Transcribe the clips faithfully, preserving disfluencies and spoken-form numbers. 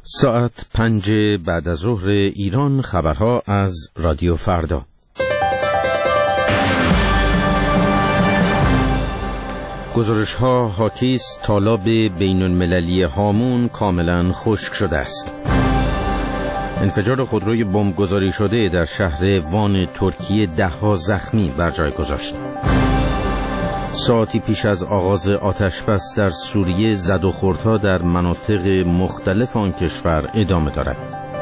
ساعت پنج بعد از ظهر ایران، خبرها از رادیو فردا. گزارش‌ها حاکی است تالاب بین المللی هامون کاملا خشک شده است. انفجار خودروی بمبگذاری شده در شهر وان ترکیه ده‌ها زخمی بر جای گذاشت. ساعتی پیش از آغاز آتش‌بس در سوریه زد و خوردها در مناطق مختلف آن کشور ادامه دارد.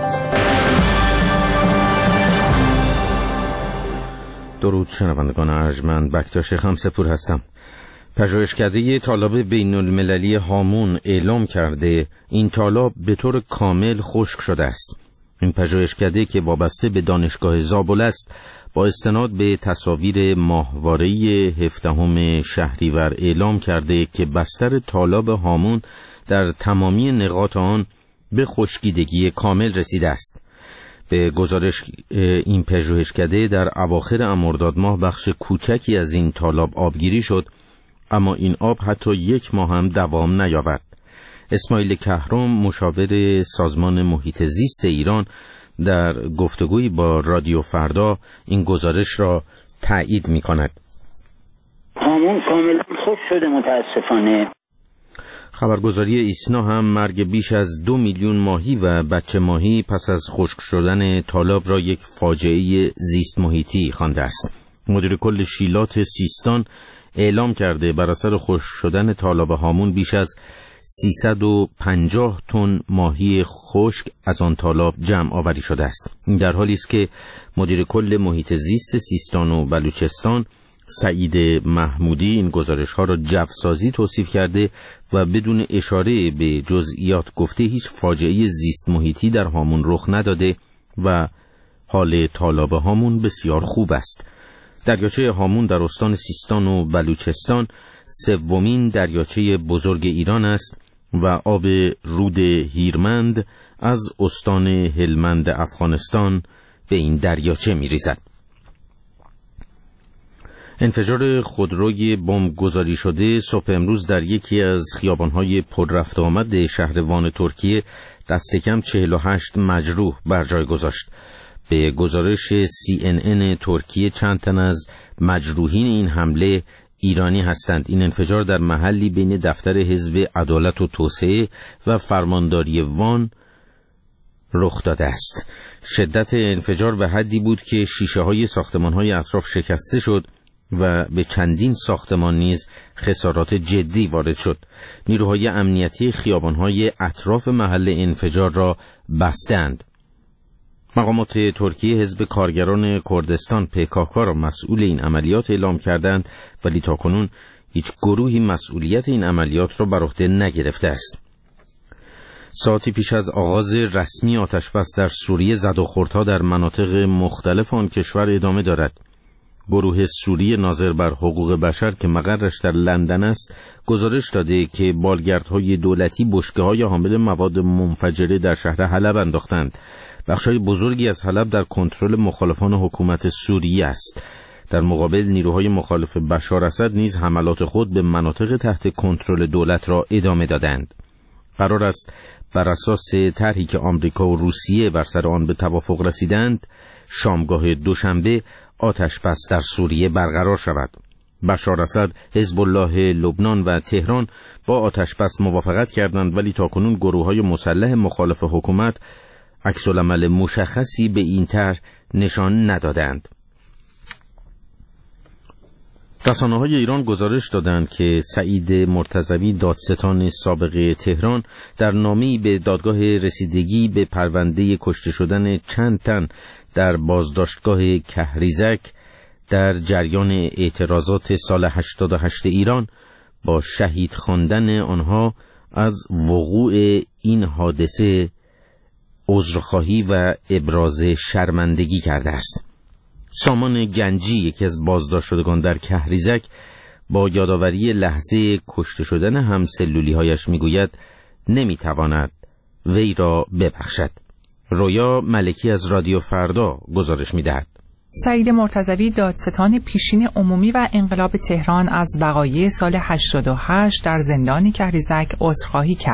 درود شنوندگان ارجمند، بکتاش خمسپور هستم. پژوهشکده تالاب بین المللی هامون اعلام کرده این تالاب به طور کامل خشک شده است. این پژوهشکده که وابسته به دانشگاه زابل است، با استناد به تصاویر ماهواره‌ای هفدهم شهریور اعلام کرده که بستر تالاب هامون در تمامی نقاط آن به خشکیدگی کامل رسیده است. به گزارش این پژوهشکده در اواخر مرداد ماه بخش کوچکی از این تالاب آبگیری شد، اما این آب حتی یک ماه هم دوام نیاورد. اسماعیل کهرم، مشاور سازمان محیط زیست ایران، در گفتگویی با رادیو فردا این گزارش را تایید می کند. هامون کاملا خشک شده متاسفانه. خبرگزاری ایسنا هم مرگ بیش از دو میلیون ماهی و بچه ماهی پس از خشک شدن تالاب را یک فاجعه زیست محیطی خوانده است. مدیر کل شیلات سیستان اعلام کرده بر اثر خشک شدن تالاب هامون بیش از سیصد و پنجاه تن ماهی خشک از آن تالاب جمع آوری شده است. این در حالی است که مدیر کل محیط زیست سیستان و بلوچستان سعید محمودی این گزارش‌ها را جوسازی توصیف کرده و بدون اشاره به جزئیات گفته هیچ فاجعه زیست محیطی در هامون رخ نداده و حال تالاب هامون بسیار خوب است. دریاچه هامون در استان سیستان و بلوچستان سومین دریاچه بزرگ ایران است و آب رود هیرمند از استان هلمند افغانستان به این دریاچه می‌ریزد. انفجار خودروی بمبگذاری شده صبح امروز در یکی از خیابان‌های پر رفت و آمد شهر وان ترکیه دست کم چهل و هشت مجروح بر جای گذاشت. به گزارش سی ان ان ترکیه چند تن از مجروحین این حمله ایرانی هستند. این انفجار در محلی بین دفتر حزب عدالت و توسعه و فرمانداری وان رخ داده است. شدت انفجار به حدی بود که شیشه های ساختمان های اطراف شکسته شد و به چندین ساختمان نیز خسارات جدی وارد شد. نیروهای امنیتی خیابان های اطراف محل انفجار را بستند. مقامات ترکیه حزب کارگران کردستان پی کی کی را مسئول این عملیات اعلام کردند، ولی تاکنون هیچ گروهی مسئولیت این عملیات را بر عهده نگرفته است. ساعتی پیش از آغاز رسمی آتش‌بس در سوریه زد و خوردها در مناطق مختلف آن کشور ادامه دارد. گروه سوریه ناظر بر حقوق بشر که مقرش در لندن است گزارش داده که بالگردهای دولتی بشکه‌های حامل مواد منفجره در شهر حلب انداختند. بخشای بزرگی از حلب در کنترل مخالفان حکومت سوریه است. در مقابل نیروهای مخالف بشار اسد نیز حملات خود به مناطق تحت کنترل دولت را ادامه دادند. قرار است بر اساس طرحی که آمریکا و روسیه بر سر آن به توافق رسیدند، شامگاه دوشنبه آتش‌بس در سوریه برقرار شود. بشار اسد، حزب الله لبنان و تهران با آتش‌بس موافقت کردند، ولی تاکنون گروه‌های مسلح مخالف حکومت عکس‌العمل مشخصی به این طرح نشان ندادند. رسانه‌های ایران گزارش دادند که سعید مرتضوی، دادستان سابق تهران، در نامه‌ای به دادگاه رسیدگی به پرونده کشته شدن چند تن در بازداشتگاه کهریزک در جریان اعتراضات سال هشتاد و هشت ایران با شهید خواندن آنها از وقوع این حادثه عذرخواهی و ابراز شرمندگی کرده است. سامان گنجی، یکی از بازداشت شدگان در کهریزک، با یادآوری لحظه کشته شدن همسلولی‌هایش میگوید نمیتواند وی را ببخشد. رویا ملکی از رادیو فردا گزارش میدهد. سعید مرتضوی، دادستان پیشین عمومی و انقلاب تهران، از وقایع سال هشتاد و هشت در زندان کهریزک عذرخواهی کرد.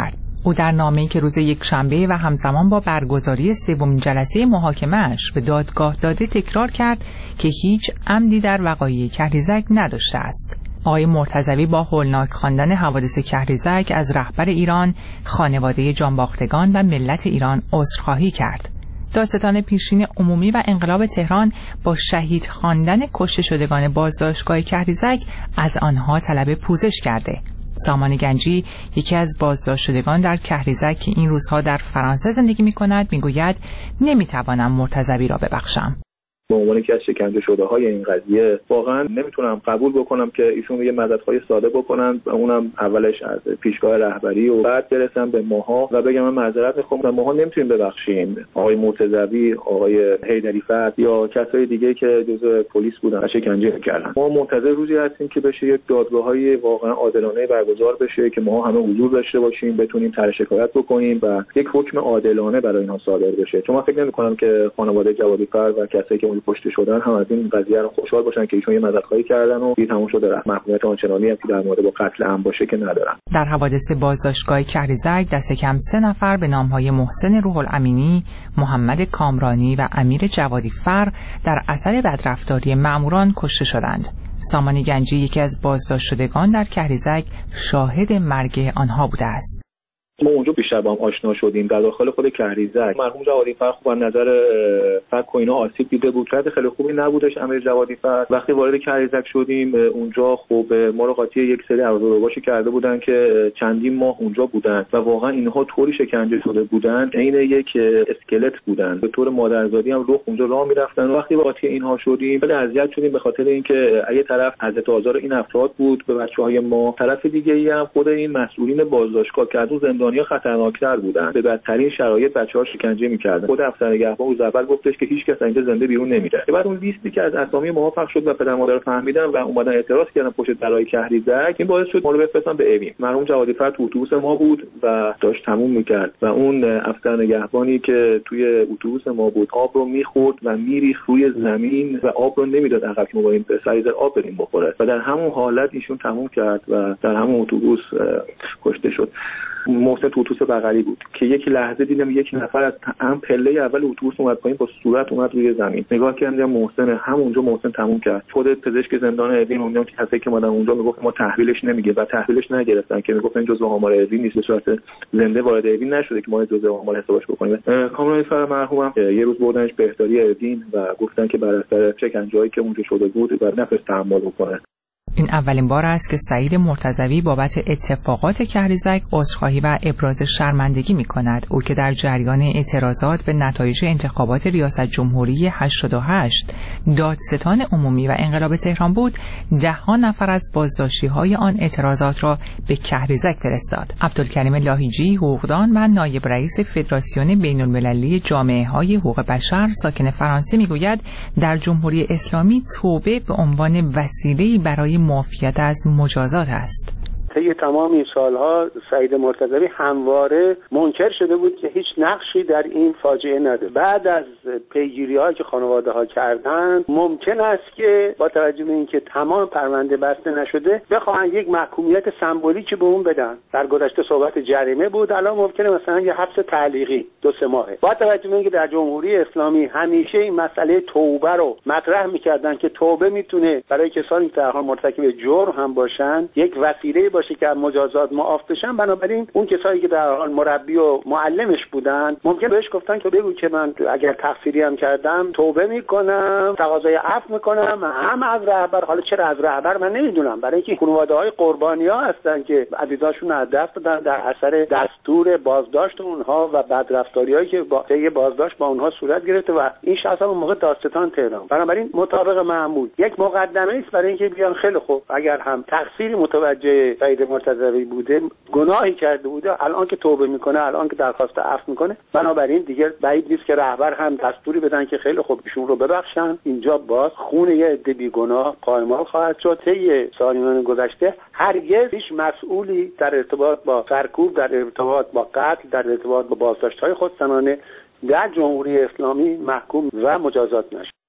او در نامه‌ای که روز یکشنبه و همزمان با برگزاری سومین جلسه محاکمه‌اش به دادگاه داده تکرار کرد که هیچ عمدی در وقایع کهریزک نداشته است. آقای مرتضوی با هولناک خواندن حوادث کهریزک از رهبر ایران، خانواده جانباختگان و ملت ایران عذرخواهی کرد. دادستان پیشین عمومی و انقلاب تهران با شهید خواندن کشته شدگان بازداشتگاه کهریزک از آنها طلب پوزش کرده. سامان گنجی، یکی از بازداشت شدگان در کهریزک که این روزها در فرانسه زندگی می‌کند، می‌گوید نمی‌توانم مرتضوی را ببخشم. به عنوان یکی از شکنجه شده های این قضیه واقعا نمیتونم قبول بکنم که ایشون یه مددخواهی ساده بکنن و اونم اولش از پیشگاه رهبری و بعد برسن به ماها و بگم من معذرت میخوام و ماها نمیتونیم ببخشیم آقای مرتضوی، آقای حیدری فرد یا کسای دیگه که جزء پلیس بودن و شکنجه میکردن. ما منتظر روزی هستیم که بشه یک دادگاه‌های واقعا عادلانه برگزار بشه که ما همه حضور داشته باشیم، بتونیم طرح شکایت بکنیم و یک حکم عادلانه برای اینها صادر بشه. چون من فکر نمی‌کنم که خانواده جوادی فرد و کسایی که کشته شدن هم از این قضیه رو خوشحال باشن که ایشون یه مددخواهی کردن و دیگه تموم شده. محکومیت آنچنانی هم که در مورد با قتل عمد باشه که ندارن. در حوادث بازداشتگاه کهریزک دست کم سه نفر به نام‌های محسن روح الامینی، محمد کامرانی و امیر جوادی فر در اثر بدرفتاری ماموران کشته شدند. سامان گنجی، یکی از بازداشت شدگان در کهریزک، شاهد مرگ آنها بوده است. ما اونجا بیشتر با هم آشنا شدیم. در داخل خود کهریزک مرحوم جوادی فرد خوب از نظر فک و اینا آسیب دیده بود. رد خیلی خوبی نبودش امیر جوادی فرد. وقتی وارد کهریزک شدیم اونجا خوب ما رو قاطی یک سری عرضه‌روباشی کرده بودن که چندین ماه اونجا بودن و واقعا اینها طوری شکنجه شده بودن عین یک اسکلت بودن. به طور مادرزادی هم رخ اونجا راه میرفتن. وقتی قاطی اینها شدیم خیلی اذیت شدیم به خاطر اینکه اگه طرف حضرت آزار این افراد بود به بچه‌های ما، طرف دیگه‌ای هم خود این مسئولین بازداشتگاه که از اون زندانیا خطرناکتر بودن، به بدترین شرایط بچه‌ها شکنجه می‌کردن. خود افسر نگهبان روز اول گفتش که هیچ کس اینجا زنده بیرون نمیره. بعد اون لیستی که از اسامی موافق شد و پدر مادر فهمیدن و اومدن اعتراض کردن پشت درای کهریزک، این باعث شد ما رو بفرستن به اوین. مرحوم جوادی فرد تو اتوبوس ما بود و داشت تموم می‌کرد و اون افسر نگهبانی که توی اتوبوس ما بود آب رو می‌خورد و میریخت روی زمین و آب رو نمیداد عقب که ما با این سریز آب بریم بخوره و در همون حالت ایشون تموم کرد و در همون اتوبوس کشته شد. محسن تو اتوبوس بغلی بود که یک لحظه دیدم یک نفر از هم پله اول اتوبوس اومد پایین با صورت اومد روی زمین. نگاه کردم محسن، همونجا محسن تموم کرد. خود پزشک زندان اوین اونجا که کسی که اومدن اونجا میگفت ما تحویلش نمیگه و تحویلش نگرفتن که میگفتن این جزء آمار اوین نیست، به صورت زنده وارد اوین نشده که ما جزء آمار حسابش بکنیم. کامرانی فر مرحومم یه روز بردنش بهداری اوین و گفتن که بر اثر شکنجه‌ای که اونجا شده بود و نفس تحمل بکنه. این اولین بار است که سعید مرتضوی بابت اتفاقات کهریزک عذرخواهی و ابراز شرمندگی می‌کند. او که در جریان اعتراضات به نتایج انتخابات ریاست جمهوری هشتاد و هشت دادستان عمومی و انقلاب تهران بود، ده‌ها نفر از بازداشتی‌های آن اعتراضات را به کهریزک فرستاد. عبدالکریم لاهیجی، حقوقدان و نایب رئیس فدراسیون بین‌المللی جامعه‌های حقوق بشر ساکن فرانسه می‌گوید در جمهوری اسلامی توبه به عنوان وسیله‌ای برای معافیت از مجازات است. طی تمام این سالها سعید مرتضوی همواره منکر شده بود که هیچ نقشی در این فاجعه نداره. بعد از پیگیری‌هایی که خانواده‌ها کردن ممکن است که با توجه به اینکه تمام پرونده بسته نشده بخواهن یک محکومیت سمبولیکی به اون بدن. در گذشته صحبت جریمه بود، الان ممکنه مثلا یه حبس تعلیقی دو سه ماهه. با توجه به اینکه در جمهوری اسلامی همیشه این مسئله توبه رو مطرح می‌کردن که توبه میتونه برای کسانی که در حال مرتکب جرم هم باشن یک وسیله باشه که مجازات معاف بشن. بنابراین اون کسایی که در حال مربی و معلمش بودن ممکن بهش گفتن که بگو که من اگر تقصیری هم کردم توبه میکنم، تقاضای عفو میکنم، هم از رهبر. حالا چرا از رهبر من نمیدونم، برای اینکه خانواده‌های قربانی‌ها هستن که عزیزاشون از دست دادن در اثر دستور بازداشت اونها و بدرفتاری‌هایی که با طی بازداشت با اونها صورت گرفته و این شخصا اون موقع دادستان تهران. بنابراین مطابق معمول یک مقدمه است برای اینکه بیان خیلی خوب اگر هم تقصیری متوجه سعید مرتضوی بوده، گناهی کرده بوده، الان که توبه میکنه، الان که درخواست عفو میکنه، بنابراین دیگه بعید نیست که رهبر هم دستوری بدن که خیلی خوب ایشون رو ببخشن. اینجا باز خون یه عده بیگناه پایمال خواهد شد. طی سالیان گذشته هرگز هیچ مسئولی در ارتباط با سرکوب، در ارتباط با قتل، در ارتباط با بازداشت‌های خودسرانه در جمهوری اسلامی محکوم و مجازات نشد.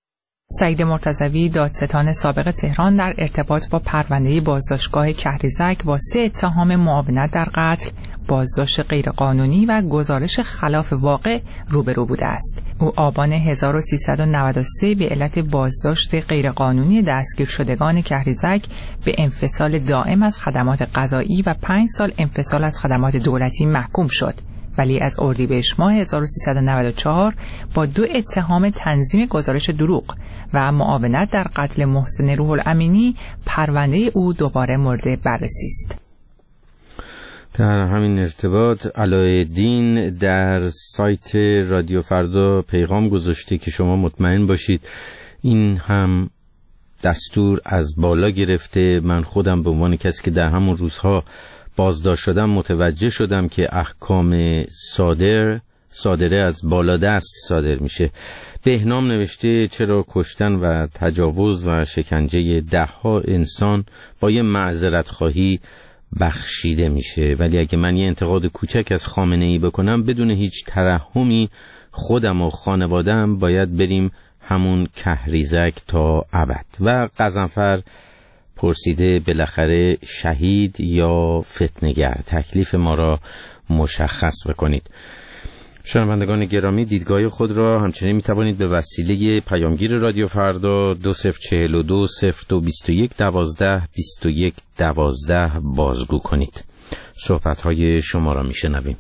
سعید مرتضوی دادستان سابق تهران در ارتباط با پرونده بازداشتگاه کهریزک با سه اتهام معاونت در قتل، بازداشت غیرقانونی و گزارش خلاف واقع روبرو بوده است. او آبان هزار و سیصد و نود و سه به علت بازداشت غیرقانونی دستگیر شدگان کهریزک به انفصال دائم از خدمات قضایی و پنج سال انفصال از خدمات دولتی محکوم شد، ولی از اردیبهشت ماه هزار و سیصد و نود و چهار با دو اتهام تنظیم گزارش دروغ و معاونت در قتل محسن روح الامینی پرونده او دوباره مورد بررسی است. در همین ارتباط علایالدین در سایت رادیو فردا پیغام گذاشته که شما مطمئن باشید این هم دستور از بالا گرفته. من خودم به عنوان کسی که در همون روزها بازداشت شدم متوجه شدم که احکام صادر صادره از بالا دست صادر میشه. بهنام نوشته چرا کشتن و تجاوز و شکنجه ده ها انسان با یه معذرت خواهی بخشیده میشه، ولی اگه من یه انتقاد کوچک از خامنه‌ای بکنم بدون هیچ ترحمی خودم و خانواده‌ام باید بریم همون کهریزک تا ابد. و قزنفر پرسیده بالاخره شهید یا فتنه‌گر، تکلیف ما را مشخص بکنید. شنوندگان گرامی، دیدگاه خود را همچنین میتوانید به وسیله پیامگیر رادیو فردا دو صفر چهل و دو صفر دو بیست و یک دوازده بیست و یک دوازده بازگو کنید. صحبت‌های شما را میشنویم.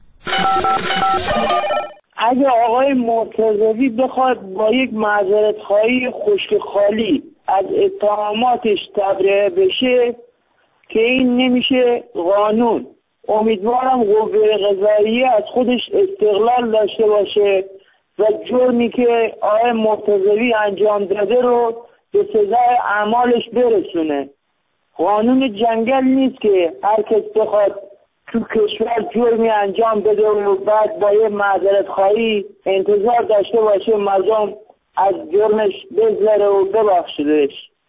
اگه آقای مرتضوی بخواد با یک معذرت خواهی خشک خالی از اتهاماتش تبرئه بشه که این نمیشه قانون، امیدوارم قوه قضاییه از خودش استقلال داشته باشه و جرمی که آقای مرتضوی انجام داده رو به سزای اعمالش برسونه. قانون جنگل نیست که هر کس بخواد تو کشور جرمی انجام بده و بعد با یه معذرت خواهی انتظار داشته باشه مردم از جرمش بگذره و ببخشدش.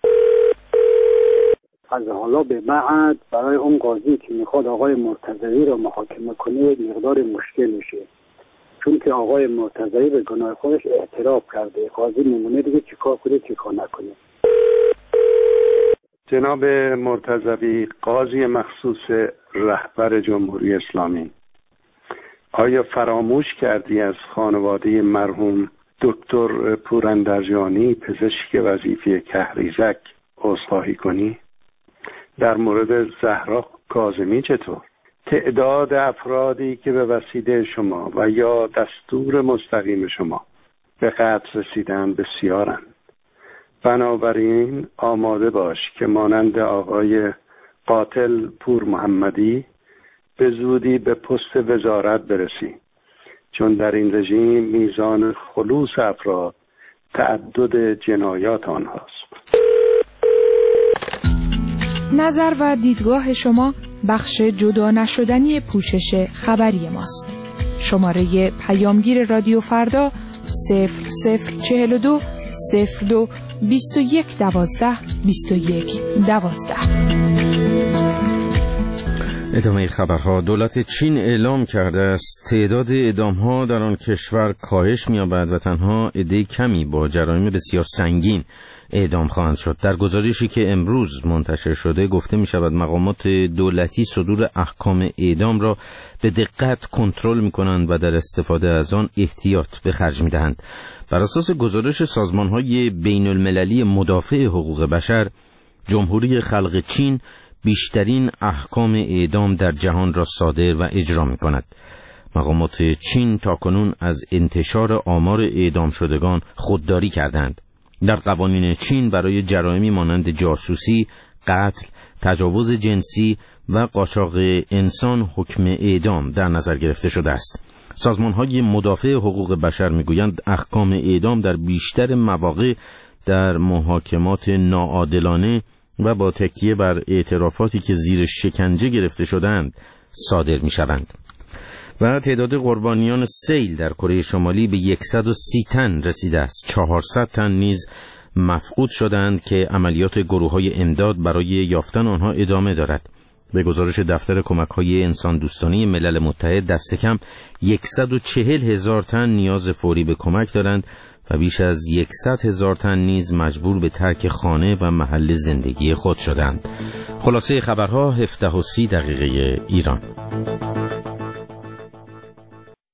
از حالا به بعد برای اون قاضی که میخواد آقای مرتضوی رو محاکمه کنه یک مقدار مشکل میشه، چون که آقای مرتضوی به گناه خودش اعتراف کرده. قاضی میمونه دیگه چیکار کنه چیکار نکنه. جناب مرتضوی، قاضی مخصوص رهبر جمهوری اسلامی، آیا فراموش کردی از خانواده مرحوم دکتر پوراندرجانی پزشک وظیفه کهریزک عذرخواهی کنی؟ در مورد زهرا کاظمی چطور؟ تعداد افرادی که به وسیله شما و یا دستور مستقیم شما به قتل رسیدن بسیارند. بنابراین آماده باش که مانند آقای قاتل پور محمدی به زودی به پست وزارت برسی، چون در این رژیم میزان خلوص افراد تعدد جنایات آنهاست. نظر و دیدگاه شما بخش جدا نشدنی پوشش خبری ماست. شماره پیامگیر رادیو فردا صفر صفر چهل و دو صفر دو بیست و یک دوازده بیست و یک دوازده. ادامه خبرها. دولت چین اعلام کرده است تعداد اعدام‌ها در آن کشور کاهش می‌یابد و تنها عده کمی با جرایم بسیار سنگین اعدام خواهند شد. در گزارشی که امروز منتشر شده گفته می‌شود مقامات دولتی صدور احکام اعدام را به دقت کنترل می‌کنند و در استفاده از آن احتیاط به خرج می‌دهند. بر اساس گزارش سازمان‌های بین‌المللی مدافع حقوق بشر، جمهوری خلق چین بیشترین احکام اعدام در جهان را صادر و اجرا می‌کند. مقامات چین تاکنون از انتشار آمار اعدام شدگان خودداری کردند. در قوانین چین برای جرایمی مانند جاسوسی، قتل، تجاوز جنسی و قاچاق انسان حکم اعدام در نظر گرفته شده است. سازمان‌های مدافع حقوق بشر می‌گویند احکام اعدام در بیشتر مواقع در محاکمات ناعادلانه و با تکیه بر اعترافاتی که زیر شکنجه گرفته شدند صادر می‌شوند. و تعداد قربانیان سیل در کره شمالی به صد و سی تن رسیده است. چهارصد تن نیز مفقود شدند که عملیات گروه‌های امداد برای یافتن آنها ادامه دارد. به گزارش دفتر کمک‌های انسان دوستانه ملل متحد دست کم صد و چهل هزار تن نیاز فوری به کمک دارند و بیش از یکصد هزار تن نیز مجبور به ترک خانه و محل زندگی خود شدند. خلاصه خبرها هفده و سی دقیقه ایران.